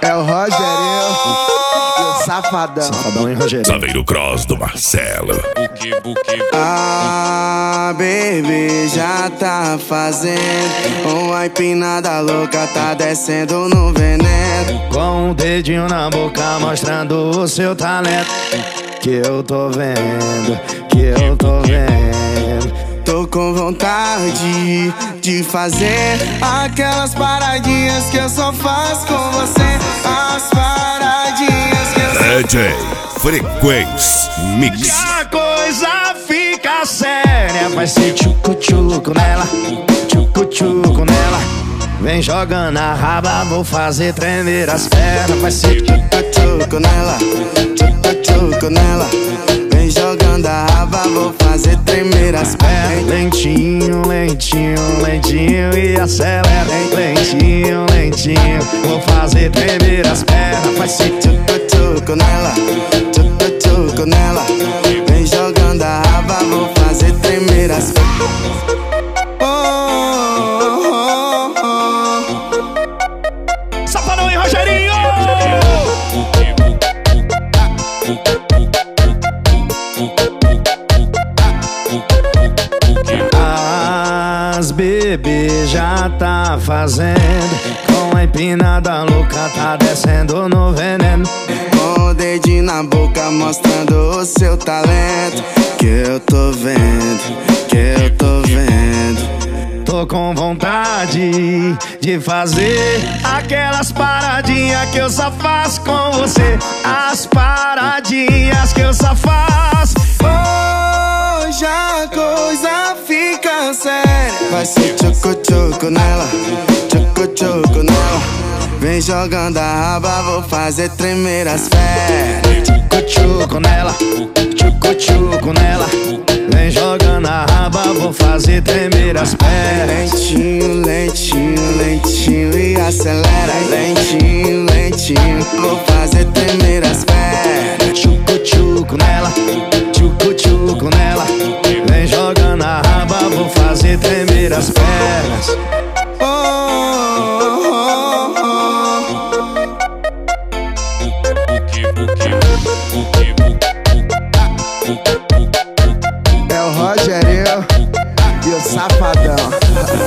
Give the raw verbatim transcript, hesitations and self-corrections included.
É o Rogerinho e o Safadão. Safadão e Rogerinho. Saveiro Cross do Marcelo. Ah, baby, já tá fazendo uma empinada louca, tá descendo no veneno. Com um dedinho na boca mostrando o seu talento. Que eu tô vendo, que eu tô vendo. Tô com vontade de fazer aquelas paradinhas que eu só faço com você. As paradinhas que eu só... D J Frequência Mix. A coisa fica séria, vai ser tchucu-tchucu nela, tchucu-tchucu nela. Vem jogando a raba, vou fazer tremer as pernas. Vai ser tchucu-tchucu nela, tchucu-tchucu nela. Vem jogando a raba, vou fazer tremer as pernas. Lentinho, lentinho, lentinho e acelera. Lentinho, lentinho, vou fazer tremer as pernas. Vai ser tchucu-tchucu nela, tchucu-tchucu nela. Vem jogando a raba, vou fazer tremer as pernas. Safadão e Rogerinho! As bebê já tá fazendo, com a empinada louca tá descendo no veneno. Com o dedinho na boca mostrando o seu talento. Que eu tô vendo, que eu tô vendo. Tô com vontade de fazer aquelas paradinhas que eu só faço com você. As paradinhas que eu só faço. Hoje a coisa fica séria. Vai ser tchucu-tchucu nela, tchucu-tchucu nela. Vem jogando a raba, vou fazer tremer as pernas. Tchucu-tchucu nela, tchucu-tchucu nela. Vem jogando a raba, vou fazer tremer as pernas. Lentinho, lentinho, lentinho e acelera. Lentinho, lentinho, vou fazer tremer as pernas. Tchucu-tchucu nela, tchucu-tchucu nela. Vem jogando a raba, vou fazer tremer as pernas.